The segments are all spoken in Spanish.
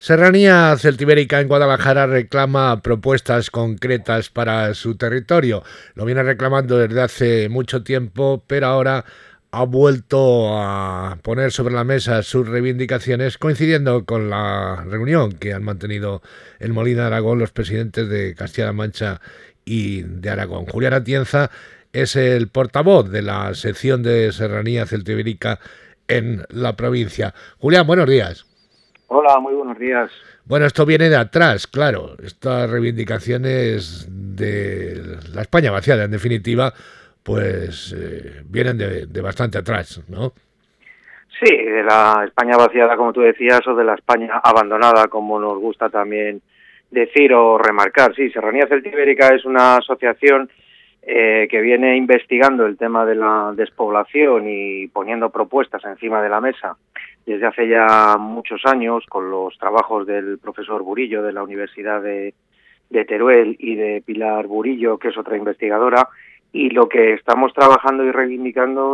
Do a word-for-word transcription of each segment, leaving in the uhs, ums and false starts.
Serranía Celtibérica en Guadalajara reclama propuestas concretas para su territorio. Lo viene reclamando desde hace mucho tiempo, pero ahora ha vuelto a poner sobre la mesa sus reivindicaciones, coincidiendo con la reunión que han mantenido en Molina de Aragón los presidentes de Castilla-La Mancha y de Aragón. Julián Atienza es el portavoz de la sección de Serranía Celtibérica en la provincia. Julián, buenos días. Hola, muy buenos días. Bueno, esto viene de atrás, claro. Estas reivindicaciones de la España vaciada, en definitiva, pues eh, vienen de, de bastante atrás, ¿no? Sí, de la España vaciada, como tú decías, o de la España abandonada, como nos gusta también decir o remarcar. Sí, Serranía Celtibérica es una asociación eh, que viene investigando el tema de la despoblación y poniendo propuestas encima de la mesa desde hace ya muchos años, con los trabajos del profesor Burillo de la Universidad de, de Teruel y de Pilar Burillo, que es otra investigadora. Y lo que estamos trabajando y reivindicando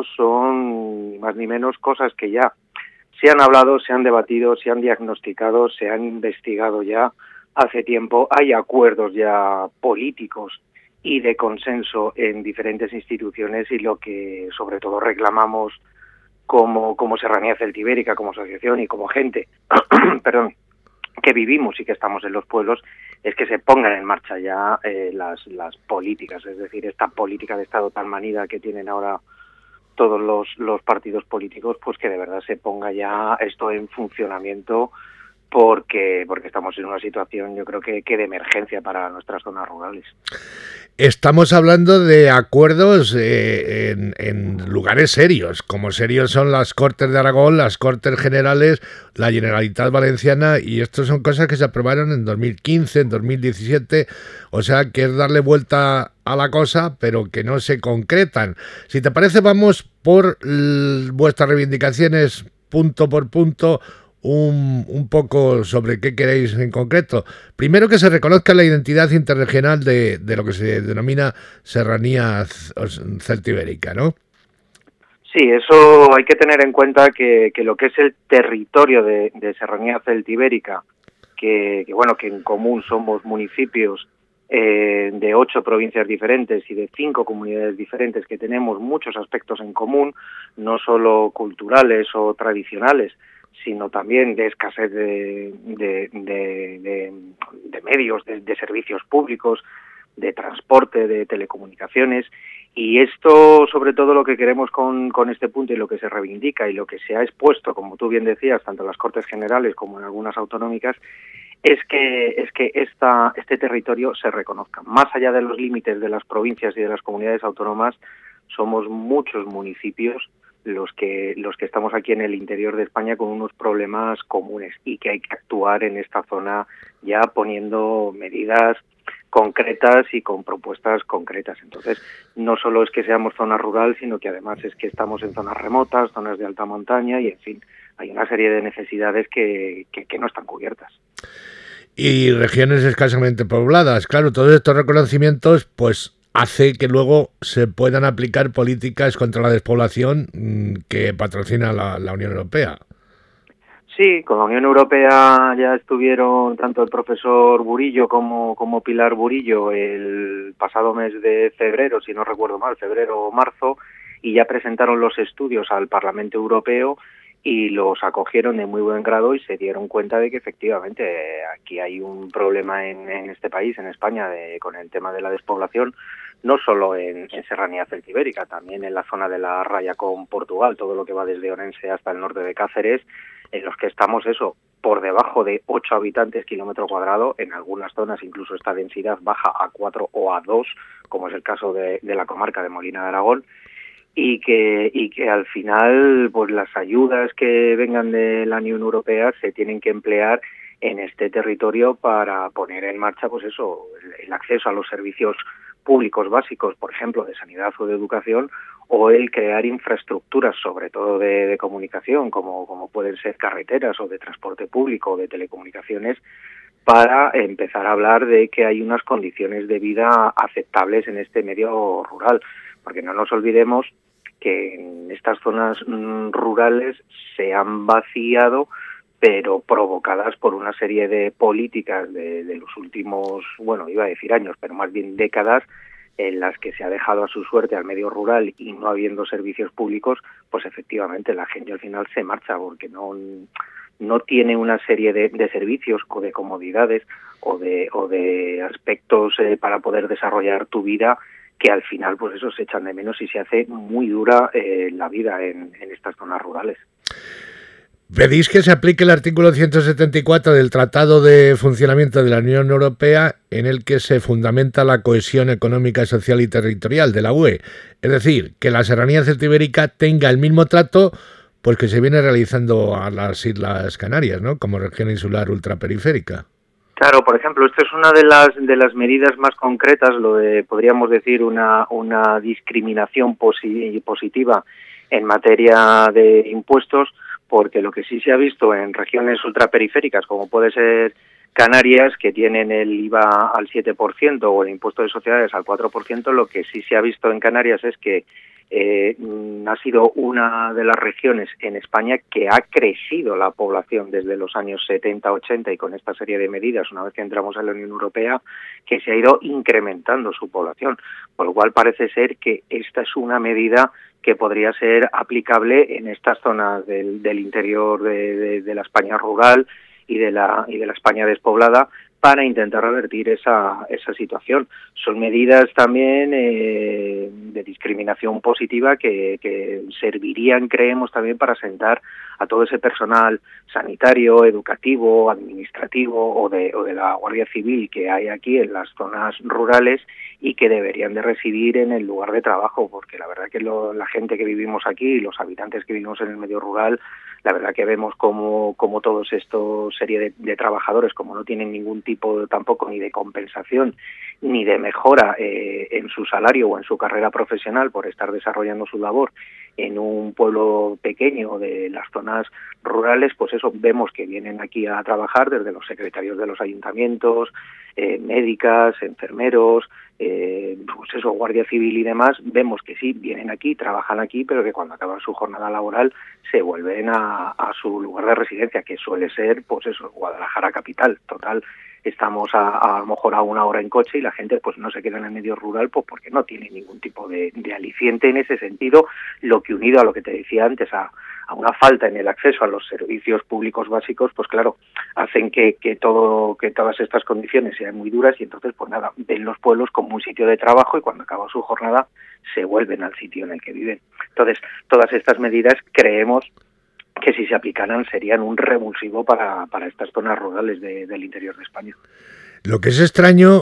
son ni más ni menos cosas que ya se han hablado, se han debatido, se han diagnosticado, se han investigado ya hace tiempo. Hay acuerdos ya políticos y de consenso en diferentes instituciones, y lo que sobre todo reclamamos como, como Serranía Celtibérica, como asociación y como gente, perdón, que vivimos y que estamos en los pueblos, es que se pongan en marcha ya eh, las, las políticas, es decir, esta política de Estado tan manida que tienen ahora todos los, los partidos políticos, pues que de verdad se ponga ya esto en funcionamiento, porque porque estamos en una situación, yo creo que, que de emergencia para nuestras zonas rurales. Estamos hablando de acuerdos eh, en, en lugares serios, como serios son las Cortes de Aragón, las Cortes Generales, la Generalitat Valenciana, y esto son cosas que se aprobaron en dos mil quince, en dos mil diecisiete, o sea que es darle vuelta a la cosa, pero que no se concretan. Si te parece, vamos por l- vuestras reivindicaciones punto por punto, un, un poco sobre qué queréis en concreto. Primero, que se reconozca la identidad interregional de, de lo que se denomina Serranía Celtibérica, ¿no? Sí, eso hay que tener en cuenta que, que lo que es el territorio de, de Serranía Celtibérica, que, que bueno, que en común somos municipios eh, de ocho provincias diferentes y de cinco comunidades diferentes, que tenemos muchos aspectos en común, no solo culturales o tradicionales, sino también de escasez de, de, de, de, de medios, de, de servicios públicos, de transporte, de telecomunicaciones. Y esto, sobre todo, lo que queremos con, con este punto, y lo que se reivindica y lo que se ha expuesto, como tú bien decías, tanto en las Cortes Generales como en algunas autonómicas, es que es que esta, este territorio se reconozca. Más allá de los límites de las provincias y de las comunidades autónomas, somos muchos municipios los que los que estamos aquí en el interior de España con unos problemas comunes, y que hay que actuar en esta zona ya poniendo medidas concretas y con propuestas concretas. Entonces, no solo es que seamos zona rural, sino que además es que estamos en zonas remotas, zonas de alta montaña, y en fin, hay una serie de necesidades que, que, que no están cubiertas. Y regiones escasamente pobladas. Claro, todos estos reconocimientos, pues hace que luego se puedan aplicar políticas contra la despoblación mmm, que patrocina la, la Unión Europea. Sí, con la Unión Europea ya estuvieron tanto el profesor Burillo como, como Pilar Burillo el pasado mes de febrero, si no recuerdo mal, febrero o marzo, y ya presentaron los estudios al Parlamento Europeo y los acogieron de muy buen grado, y se dieron cuenta de que efectivamente aquí hay un problema en, en este país, en España, de, con el tema de la despoblación, no solo en, en Serranía Celtibérica, también en la zona de la raya con Portugal, todo lo que va desde Orense hasta el norte de Cáceres, en los que estamos eso, por debajo de ocho habitantes kilómetro cuadrado, en algunas zonas incluso esta densidad baja a cuatro o a dos, como es el caso de, de la comarca de Molina de Aragón, y que y que al final pues las ayudas que vengan de la Unión Europea se tienen que emplear en este territorio para poner en marcha pues eso, el, el acceso a los servicios públicos básicos, por ejemplo, de sanidad o de educación, o el crear infraestructuras, sobre todo de, de comunicación, como, como pueden ser carreteras o de transporte público o de telecomunicaciones, para empezar a hablar de que hay unas condiciones de vida aceptables en este medio rural, porque no nos olvidemos que en estas zonas rurales se han vaciado pero provocadas por una serie de políticas de, de los últimos, bueno, iba a decir años, pero más bien décadas, en las que se ha dejado a su suerte al medio rural y no habiendo servicios públicos, pues efectivamente la gente al final se marcha porque no, no tiene una serie de, de servicios o de comodidades o de, o de aspectos eh, para poder desarrollar tu vida, que al final pues eso se echan de menos y se hace muy dura eh, la vida en, en estas zonas rurales. Pedís que se aplique el artículo ciento setenta y cuatro del Tratado de Funcionamiento de la Unión Europea, en el que se fundamenta la cohesión económica, social y territorial de la U E. Es decir, que la Serranía Celtibérica tenga el mismo trato pues que se viene realizando a las Islas Canarias, ¿no?, como región insular ultraperiférica. Claro, por ejemplo, esto es una de las de las medidas más concretas, lo de, podríamos decir, una, una discriminación posi- positiva en materia de impuestos, porque lo que sí se ha visto en regiones ultraperiféricas, como puede ser Canarias, que tienen el I V A al siete por ciento o el impuesto de sociedades al cuatro por ciento, lo que sí se ha visto en Canarias es que eh, ha sido una de las regiones en España que ha crecido la población desde los años setenta ochenta, y con esta serie de medidas, una vez que entramos en la Unión Europea, que se ha ido incrementando su población, por lo cual parece ser que esta es una medida que podría ser aplicable en estas zonas del, del interior de, de, de la España rural y de la y de la España despoblada, para intentar revertir esa esa situación. Son medidas también eh, de discriminación positiva que, que servirían, creemos, también para sentar a todo ese personal sanitario, educativo, administrativo o de, o de la Guardia Civil que hay aquí en las zonas rurales y que deberían de residir en el lugar de trabajo, porque la verdad que lo, la gente que vivimos aquí, los habitantes que vivimos en el medio rural, la verdad que vemos como, como todos estos serie de, de trabajadores, como no tienen ningún tipo tampoco ni de compensación ni de mejora eh, en su salario o en su carrera profesional por estar desarrollando su labor en un pueblo pequeño de las zonas rurales, pues eso, vemos que vienen aquí a trabajar desde los secretarios de los ayuntamientos, eh, médicas, enfermeros, eh, pues eso, Guardia Civil y demás, vemos que sí, vienen aquí, trabajan aquí, pero que cuando acaban su jornada laboral se vuelven a, a su lugar de residencia, que suele ser, pues eso, Guadalajara capital. Total, estamos a, a, a lo mejor a una hora en coche y la gente pues no se queda en el medio rural pues porque no tiene ningún tipo de, de aliciente en ese sentido, lo que unido a lo que te decía antes, a, a una falta en el acceso a los servicios públicos básicos, pues claro, hacen que, que todo que todas estas condiciones sean muy duras y entonces pues nada, ven los pueblos como un sitio de trabajo y cuando acaba su jornada se vuelven al sitio en el que viven. Entonces, todas estas medidas creemos que si se aplicaran serían un revulsivo para, para estas zonas rurales de, del interior de España. Lo que es extraño,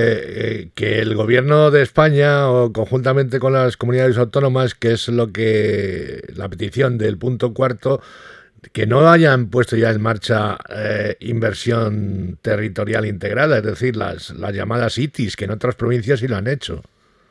eh, que el gobierno de España, o conjuntamente con las comunidades autónomas, que es lo que la petición del punto cuarto, que no hayan puesto ya en marcha eh, inversión territorial integrada, es decir, las, las llamadas I T I S, que en otras provincias sí lo han hecho.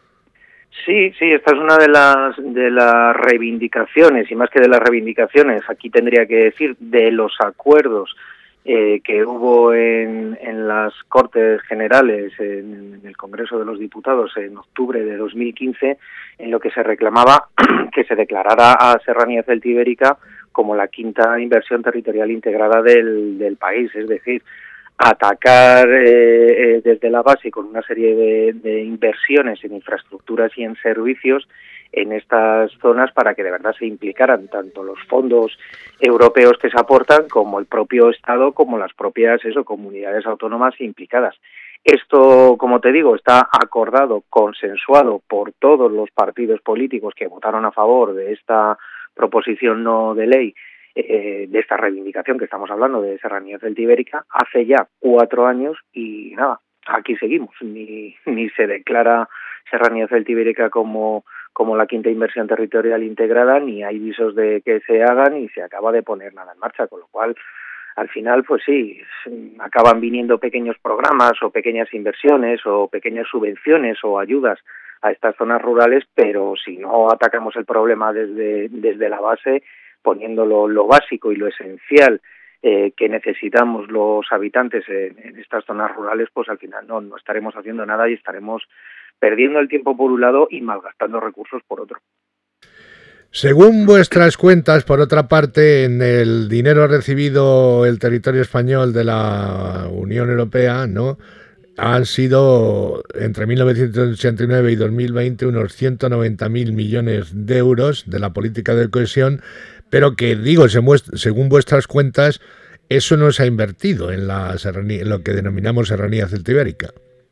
Sí, sí, esta es una de las de las reivindicaciones, y más que de las reivindicaciones, aquí tendría que decir de los acuerdos eh, que hubo en, en las Cortes Generales, en, en el Congreso de los Diputados en octubre de dos mil quince, en lo que se reclamaba que se declarara a Serranía Celtibérica como la quinta inversión territorial integrada del, del país, es decir, atacar eh, eh, desde la base con una serie de, de inversiones en infraestructuras y en servicios en estas zonas para que de verdad se implicaran tanto los fondos europeos que se aportan como el propio Estado, como las propias eso, comunidades autónomas implicadas. Esto, como te digo, está acordado, consensuado por todos los partidos políticos que votaron a favor de esta proposición no de ley, Eh, de esta reivindicación que estamos hablando de Serranía Celtibérica, hace ya cuatro años y nada, aquí seguimos, ni, ni se declara Serranía Celtibérica como, como la quinta inversión territorial integrada, ni hay visos de que se hagan, ni se acaba de poner nada en marcha, con lo cual al final pues sí, acaban viniendo pequeños programas o pequeñas inversiones o pequeñas subvenciones o ayudas a estas zonas rurales, pero si no atacamos el problema desde, desde la base, poniendo lo, lo básico y lo esencial eh, que necesitamos los habitantes en, en estas zonas rurales, pues al final no, no estaremos haciendo nada y estaremos perdiendo el tiempo por un lado y malgastando recursos por otro. Según vuestras cuentas, por otra parte, en el dinero recibido el territorio español de la Unión Europea, ¿no?, han sido entre mil novecientos ochenta y nueve y dos mil veinte unos ciento noventa mil millones de euros de la política de cohesión, pero que, digo, según vuestras cuentas, eso no se ha invertido en, la serranía, en lo que denominamos serranía celtibérica.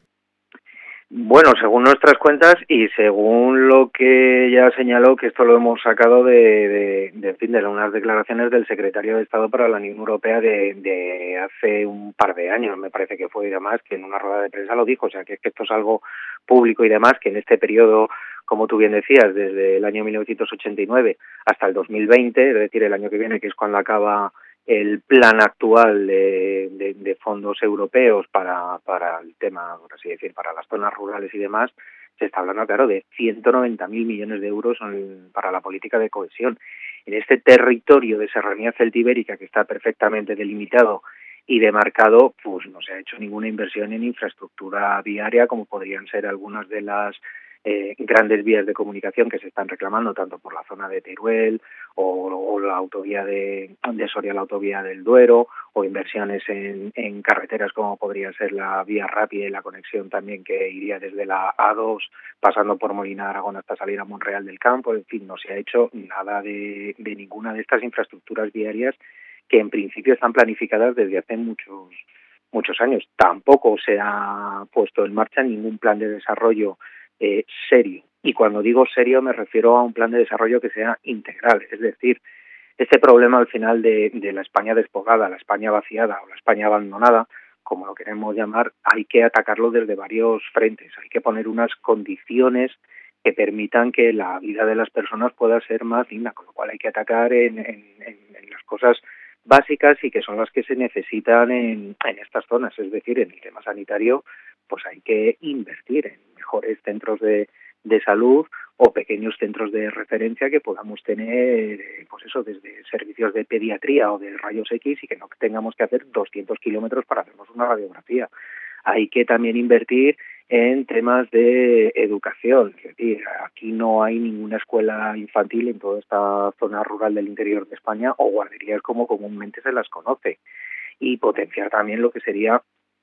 Bueno, según nuestras cuentas y según lo que ya señaló, que esto lo hemos sacado de, de, de, en fin, de unas declaraciones del secretario de Estado para la Unión Europea de, de hace un par de años, me parece que fue y demás, que en una rueda de prensa lo dijo, o sea, que, es que esto es algo público y demás, que en este periodo, como tú bien decías, desde el año mil novecientos ochenta y nueve hasta el dos mil veinte, es decir, el año que viene, que es cuando acaba el plan actual de, de, de fondos europeos para, para el tema, por así decir, para las zonas rurales y demás, se está hablando, claro, de ciento noventa mil millones de euros para la política de cohesión. En este territorio de serranía celtibérica, que está perfectamente delimitado y demarcado, pues no se ha hecho ninguna inversión en infraestructura viaria, como podrían ser algunas de las Eh, grandes vías de comunicación que se están reclamando tanto por la zona de Teruel o, o la autovía de, de Soria, la autovía del Duero, o inversiones en, en carreteras como podría ser la vía rápida y la conexión también que iría desde la A dos pasando por Molina de Aragón hasta salir a Monreal del Campo. En fin, no se ha hecho nada de, de ninguna de estas infraestructuras viarias que en principio están planificadas desde hace muchos muchos años. Tampoco se ha puesto en marcha ningún plan de desarrollo Eh, serio. Y cuando digo serio me refiero a un plan de desarrollo que sea integral. Es decir, este problema al final de, de la España despoblada, la España vaciada o la España abandonada, como lo queremos llamar, hay que atacarlo desde varios frentes. Hay que poner unas condiciones que permitan que la vida de las personas pueda ser más digna, con lo cual hay que atacar en, en, en, en las cosas básicas y que son las que se necesitan en, en estas zonas. Es decir, en el tema sanitario, pues hay que invertir en mejores centros de, de salud o pequeños centros de referencia que podamos tener, pues eso, desde servicios de pediatría o de rayos X y que no tengamos que hacer doscientos kilómetros para hacernos una radiografía. Hay que también invertir en temas de educación, es decir, aquí no hay ninguna escuela infantil en toda esta zona rural del interior de España o guarderías como comúnmente se las conoce, y potenciar también lo que sería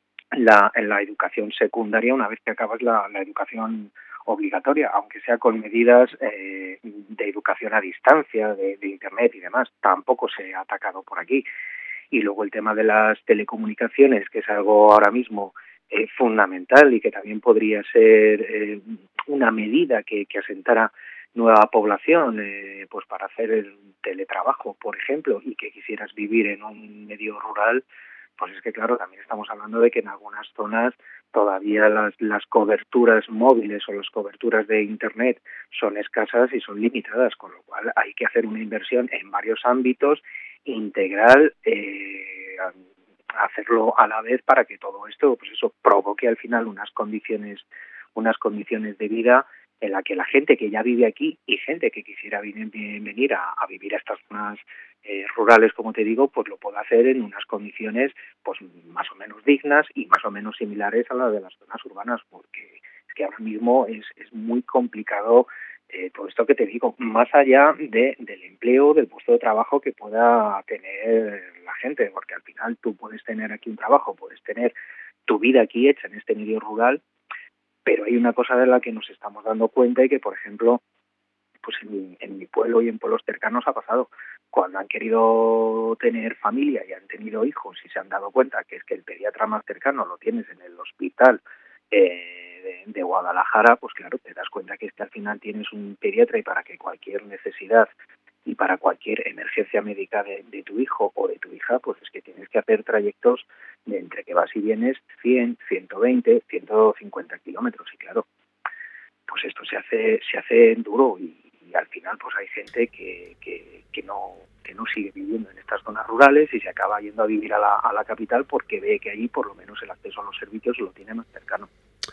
La, en la educación secundaria una vez que acabas la, la educación obligatoria, aunque sea con medidas eh, de educación a distancia, de, de Internet y demás, tampoco se ha atacado por aquí. Y luego el tema de las telecomunicaciones, que es algo ahora mismo eh, fundamental y que también podría ser eh, una medida que, que asentara nueva población, eh, pues para hacer el teletrabajo, por ejemplo, y que quisieras vivir en un medio rural, pues es que, claro, también estamos hablando de que en algunas zonas todavía las, las coberturas móviles o las coberturas de Internet son escasas y son limitadas, con lo cual hay que hacer una inversión en varios ámbitos integral, eh, hacerlo a la vez para que todo esto, pues eso, provoque al final unas condiciones, unas condiciones de vida en la que la gente que ya vive aquí y gente que quisiera venir, venir a, a vivir a estas zonas eh, rurales, como te digo, pues lo pueda hacer en unas condiciones pues más o menos dignas y más o menos similares a las de las zonas urbanas, porque es que ahora mismo es, es muy complicado eh, todo esto que te digo, más allá de, del empleo, del puesto de trabajo que pueda tener la gente, porque al final tú puedes tener aquí un trabajo, puedes tener tu vida aquí hecha en este medio rural, pero hay una cosa de la que nos estamos dando cuenta y que, por ejemplo, pues en mi, en mi pueblo y en pueblos cercanos ha pasado. Cuando han querido tener familia y han tenido hijos y se han dado cuenta que es que el pediatra más cercano lo tienes en el hospital eh, de, de Guadalajara, pues claro, te das cuenta que es que al final tienes un pediatra y para que cualquier necesidad y para cualquier emergencia médica de, de tu hijo o de tu hija, pues es que tienes que hacer trayectos de entre que vas y vienes cien, ciento veinte, ciento cincuenta kilómetros. Y claro, pues esto se hace se hace duro y, y al final pues hay gente que, que, que no que no sigue viviendo en estas zonas rurales y se acaba yendo a vivir a la, a la capital porque ve que allí por lo menos el acceso a los servicios lo tiene más cercano.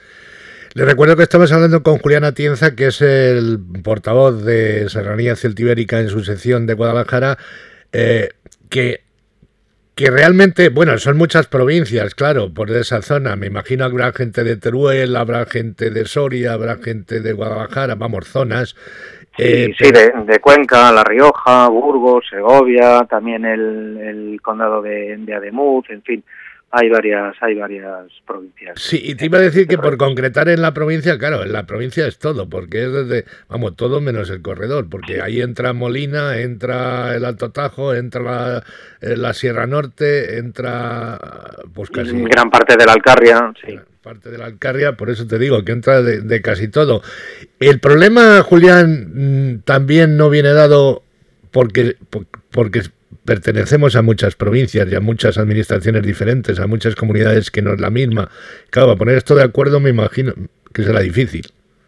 Les recuerdo que estamos hablando con Julián Atienza, que es el portavoz de Serranía Celtibérica en su sección de Guadalajara, eh, que, que realmente, bueno, son muchas provincias, claro, por esa zona. Me imagino que habrá gente de Teruel, habrá gente de Soria, habrá gente de Guadalajara, vamos, zonas. Eh, sí, pero... sí, de, de Cuenca, La Rioja, Burgos, Segovia, también el, el condado de, de Ademuz, en fin, hay varias, hay varias provincias. Sí, y te iba a decir que por concretar en la provincia, claro, en la provincia es todo, porque es desde, vamos, todo menos el corredor, porque ahí entra Molina, entra el Alto Tajo, entra la, la Sierra Norte, entra, pues casi... Gran parte de la Alcarria, sí. Parte de la Alcarria, por eso te digo que entra de, de casi todo. El problema, Julián, también no viene dado porque, porque pertenecemos a muchas provincias y a muchas administraciones diferentes, a muchas comunidades que no es la misma. Claro, para poner esto de acuerdo me imagino que será difícil.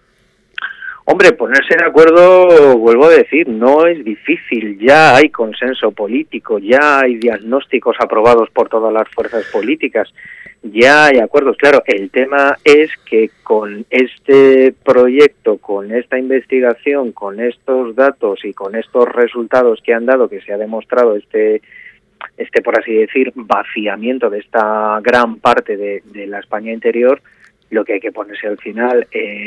Hombre, ponerse de acuerdo, vuelvo a decir, no es difícil, ya hay consenso político, ya hay diagnósticos aprobados por todas las fuerzas políticas, ya hay acuerdos. Claro, el tema es que con este proyecto, con esta investigación, con estos datos y con estos resultados que han dado, que se ha demostrado este, este por así decir, vaciamiento de esta gran parte de, de la España interior, lo que hay que ponerse al final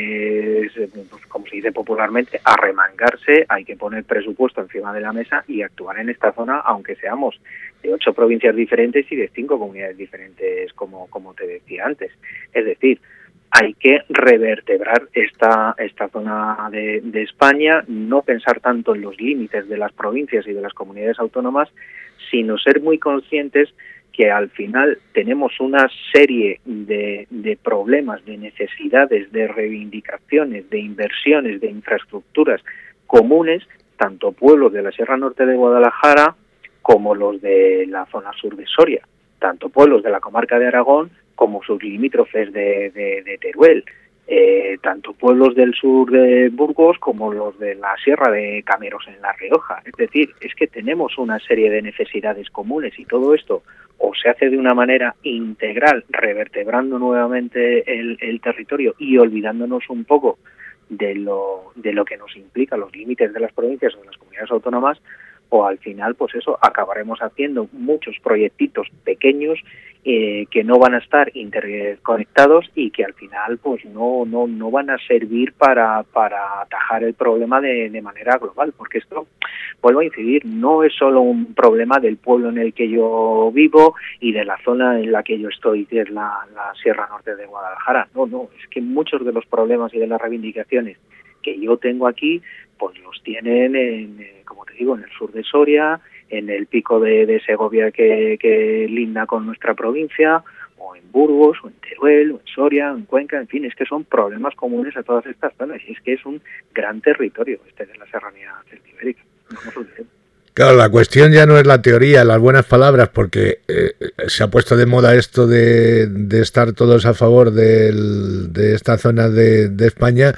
es, pues, como se dice popularmente, arremangarse, hay que poner presupuesto encima de la mesa y actuar en esta zona, aunque seamos de ocho provincias diferentes y de cinco comunidades diferentes, como, como te decía antes. Es decir, hay que revertebrar esta, esta zona de, de España, no pensar tanto en los límites de las provincias y de las comunidades autónomas, sino ser muy conscientes que al final tenemos una serie de, de problemas, de necesidades, de reivindicaciones, de inversiones, de infraestructuras comunes, tanto pueblos de la Sierra Norte de Guadalajara como los de la zona sur de Soria, tanto pueblos de la comarca de Aragón como sus limítrofes de, de, de Teruel, eh, tanto pueblos del sur de Burgos como los de la Sierra de Cameros en La Rioja. Es decir, es que tenemos una serie de necesidades comunes y todo esto o se hace de una manera integral, revertebrando nuevamente el, el territorio y olvidándonos un poco de lo, de lo que nos implica los límites de las provincias o de las comunidades autónomas, o al final, pues eso, acabaremos haciendo muchos proyectitos pequeños eh, que no van a estar interconectados y que al final pues no no no van a servir para para atajar el problema de, de manera global, porque esto, vuelvo a incidir, no es solo un problema del pueblo en el que yo vivo y de la zona en la que yo estoy, que es la, la Sierra Norte de Guadalajara. No, no, es que muchos de los problemas y de las reivindicaciones que yo tengo aquí, pues los tienen, en, como te digo, en el sur de Soria, en el pico de, de Segovia que, que linda con nuestra provincia, o en Burgos, o en Teruel, o en Soria, en Cuenca, en fin, es que son problemas comunes a todas estas zonas, y es que es un gran territorio este de la serranía celtibérica, no nos olvidemos. Claro, la cuestión ya no es la teoría, las buenas palabras, porque eh, se ha puesto de moda esto de, de estar todos a favor del, de esta zona de, de España.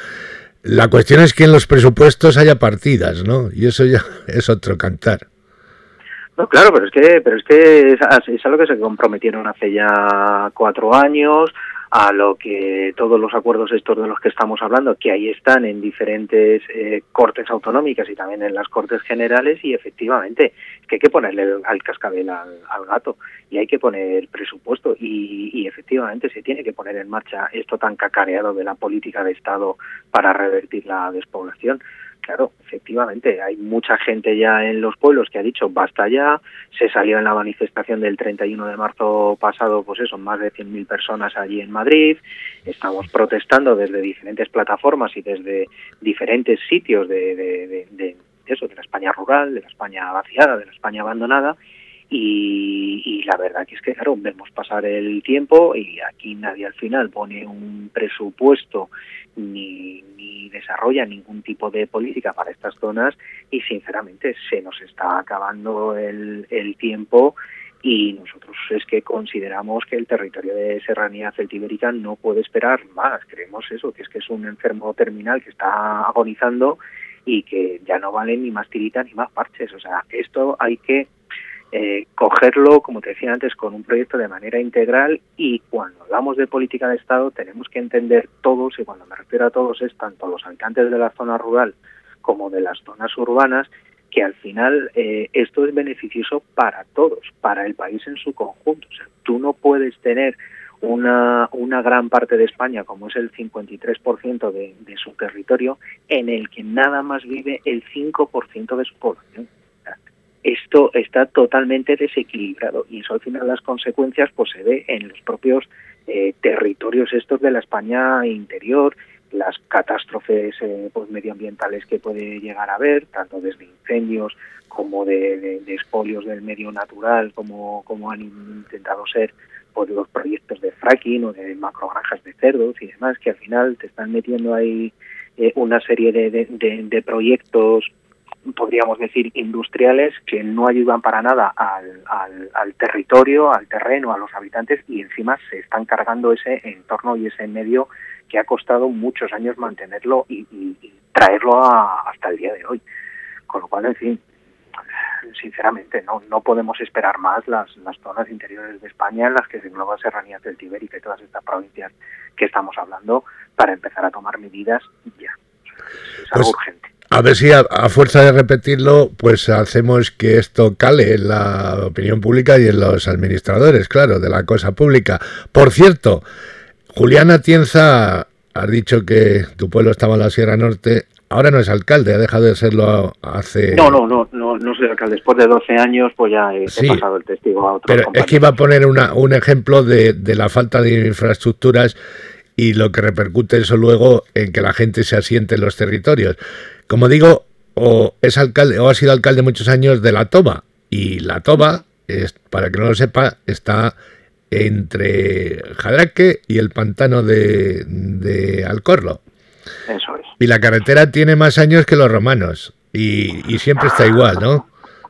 La cuestión es que en los presupuestos haya partidas, ¿no? Y eso ya es otro cantar. No, claro, pero es que, pero es que es a, es a lo que se comprometieron hace ya cuatro años, a lo que todos los acuerdos estos de los que estamos hablando, que ahí están en diferentes eh, cortes autonómicas y también en las cortes generales, y efectivamente es que hay que ponerle el, al cascabel al, al gato y hay que poner presupuesto y, y efectivamente se tiene que poner en marcha esto tan cacareado de la política de Estado para revertir la despoblación. Claro, efectivamente, hay mucha gente ya en los pueblos que ha dicho basta ya, se salió en la manifestación del treinta y uno de marzo pasado, pues eso, más de cien mil personas allí en Madrid, estamos protestando desde diferentes plataformas y desde diferentes sitios de, de, de, de eso, de la España rural, de la España vaciada, de la España abandonada, y, y la verdad que es que, claro, vemos pasar el tiempo y aquí nadie al final pone un presupuesto ni, ni desarrolla ningún tipo de política para estas zonas y sinceramente se nos está acabando el, el tiempo y nosotros es que consideramos que el territorio de serranía celtibérica no puede esperar más. Creemos eso, que es que es un enfermo terminal que está agonizando y que ya no vale ni más tirita ni más parches. O sea, esto hay que Eh, cogerlo, como te decía antes, con un proyecto de manera integral, y cuando hablamos de política de Estado tenemos que entender todos, y cuando me refiero a todos es tanto a los habitantes de la zona rural como de las zonas urbanas, que al final eh, esto es beneficioso para todos, para el país en su conjunto. O sea, tú no puedes tener una, una gran parte de España, como es el cincuenta y tres por ciento de, de su territorio, en el que nada más vive el cinco por ciento de su población. Esto está totalmente desequilibrado y eso al final las consecuencias pues se ve en los propios eh, territorios estos de la España interior, las catástrofes eh, pues medioambientales que puede llegar a haber, tanto desde incendios como de, de, de expolios del medio natural, como, como han intentado ser pues los proyectos de fracking o de macrogranjas de cerdos y demás, que al final te están metiendo ahí eh, una serie de, de, de, de proyectos, podríamos decir, industriales que no ayudan para nada al, al, al territorio, al terreno, a los habitantes, y encima se están cargando ese entorno y ese medio que ha costado muchos años mantenerlo y, y, y traerlo a, hasta el día de hoy. Con lo cual, en fin, sinceramente, no no podemos esperar más las, las zonas interiores de España en las que se engloban serranías del Tíber y todas estas provincias que estamos hablando para empezar a tomar medidas ya. Es algo pues, urgente. A ver si a, a fuerza de repetirlo, pues hacemos que esto cale en la opinión pública y en los administradores, claro, de la cosa pública. Por cierto, Julián Atienza, has dicho que tu pueblo estaba en la Sierra Norte. Ahora no es alcalde, ha dejado de serlo hace... No, no, no, no, no soy alcalde. Después de doce años, pues ya he, sí, he pasado el testigo a otros pero compañeros. Es que iba a poner una, un ejemplo de, de la falta de infraestructuras y lo que repercute eso luego en que la gente se asiente en los territorios. Como digo, o es alcalde o ha sido alcalde muchos años de La Toba, y La Toba, es, para que no lo sepa, está entre Jadraque y el pantano de, de Alcorlo. Eso es. Y la carretera tiene más años que los romanos, y, y siempre está igual, ¿no?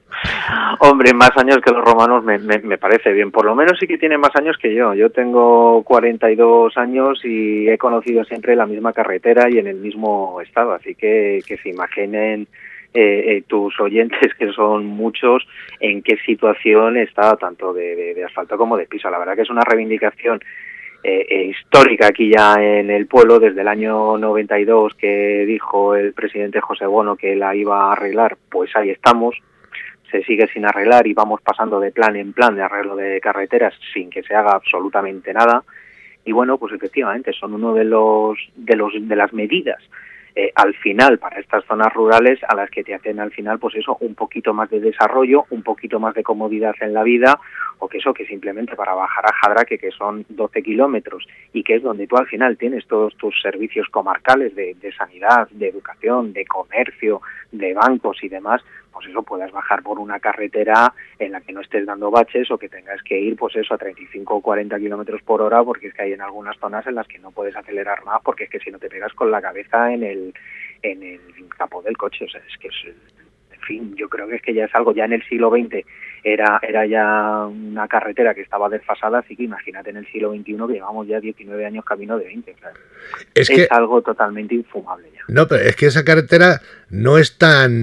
Hombre, más años que los romanos me, me, me parece bien. Por lo menos sí que tiene más años que yo. Yo tengo cuarenta y dos años y he conocido siempre la misma carretera y en el mismo estado. Así que que se imaginen eh, eh, tus oyentes, que son muchos, en qué situación está tanto de, de, de asfalto como de piso. La verdad que es una reivindicación Eh, eh, histórica aquí ya en el pueblo, desde el año noventa y dos que dijo el presidente José Bono que la iba a arreglar, pues ahí estamos, se sigue sin arreglar y vamos pasando de plan en plan de arreglo de carreteras sin que se haga absolutamente nada. Y bueno, pues efectivamente son uno de los de los de las medidas eh, al final para estas zonas rurales a las que te hacen al final pues eso, un poquito más de desarrollo, un poquito más de comodidad en la vida, o que eso, que simplemente para bajar a Jadraque, que son doce kilómetros, y que es donde tú al final tienes todos tus servicios comarcales de, de sanidad, de educación, de comercio, de bancos y demás, pues eso, puedas bajar por una carretera en la que no estés dando baches o que tengas que ir pues eso a treinta y cinco o cuarenta kilómetros por hora, porque es que hay en algunas zonas en las que no puedes acelerar más, porque es que si no te pegas con la cabeza en el en el capó del coche. O sea, es que es, en fin, yo creo que es que ya es algo, ya en el siglo veinte era era ya una carretera que estaba desfasada, así que imagínate en el siglo veintiuno que llevamos ya diecinueve años camino de veinte. O sea, es, es que, algo totalmente infumable ya. No, pero es que esa carretera no es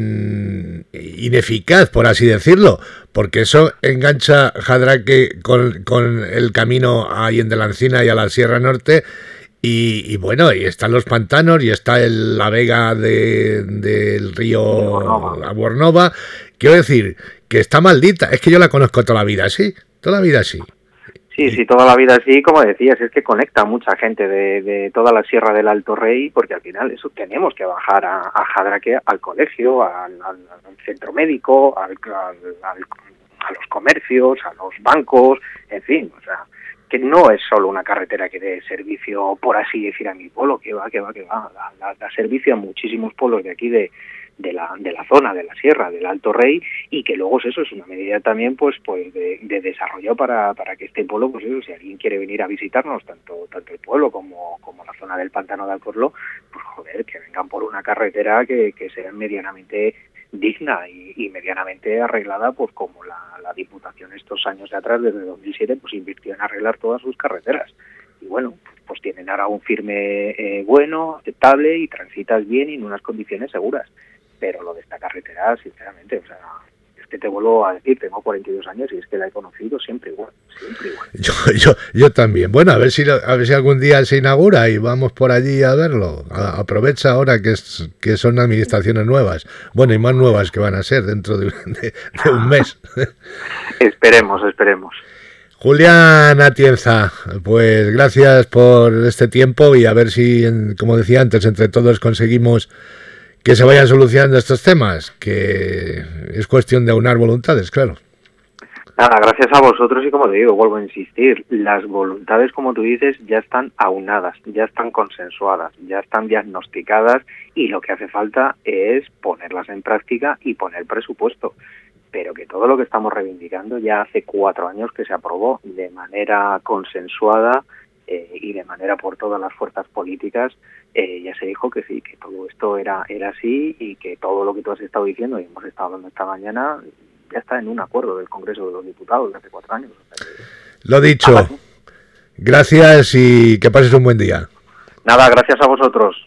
tan ineficaz, por así decirlo, porque eso engancha Jadraque con, con el camino a Allende la Encina y a la Sierra Norte. Y, y bueno, y están los pantanos y está el, la vega de, del río Abuernova. Quiero decir que está maldita. Es que yo la conozco toda la vida así, toda la vida así. Sí, sí, toda la vida así, como decías, es que conecta a mucha gente de, de toda la Sierra del Alto Rey, porque al final eso tenemos que bajar a, a Jadraque, al colegio, al, al, al centro médico, al, al, al, a los comercios, a los bancos, en fin, o sea, que no es solo una carretera que dé servicio, por así decir, a mi pueblo, que va, que va, que va, da, da, da servicio a muchísimos pueblos de aquí de, de la de la zona, de la Sierra, del Alto Rey, y que luego eso es una medida también pues pues de, de desarrollo para, para que este pueblo, pues eso, si alguien quiere venir a visitarnos, tanto tanto el pueblo como, como la zona del pantano de Alcorlo, pues joder, que vengan por una carretera que, que sea medianamente digna y, y medianamente arreglada, pues como la, la Diputación estos años de atrás, desde dos mil siete, pues invirtió en arreglar todas sus carreteras. Y bueno, pues tienen ahora un firme eh, bueno, aceptable, y transitas bien y en unas condiciones seguras. Pero lo de esta carretera, sinceramente, o sea, es que te vuelvo a decir, tengo cuarenta y dos años y es que la he conocido siempre igual, siempre igual. Yo, yo, yo también. Bueno, a ver si a ver si algún día se inaugura y vamos por allí a verlo. A, aprovecha ahora que es que son administraciones nuevas. Bueno, y más nuevas que van a ser dentro de, de, de un mes. Esperemos, esperemos. Julián Atienza, pues gracias por este tiempo y a ver si, como decía antes, entre todos conseguimos que se vayan solucionando estos temas, que es cuestión de aunar voluntades, claro. Nada, gracias a vosotros y como te digo, vuelvo a insistir, las voluntades, como tú dices, ya están aunadas, ya están consensuadas, ya están diagnosticadas y lo que hace falta es ponerlas en práctica y poner presupuesto. Pero que todo lo que estamos reivindicando ya hace cuatro años que se aprobó de manera consensuada eh, y de manera por todas las fuerzas políticas, eh, ya se dijo que sí, que todo esto era, era así y que todo lo que tú has estado diciendo y hemos estado hablando esta mañana ya está en un acuerdo del Congreso de los Diputados de hace cuatro años. O sea que... Lo dicho, gracias y que pases un buen día. Nada, gracias a vosotros.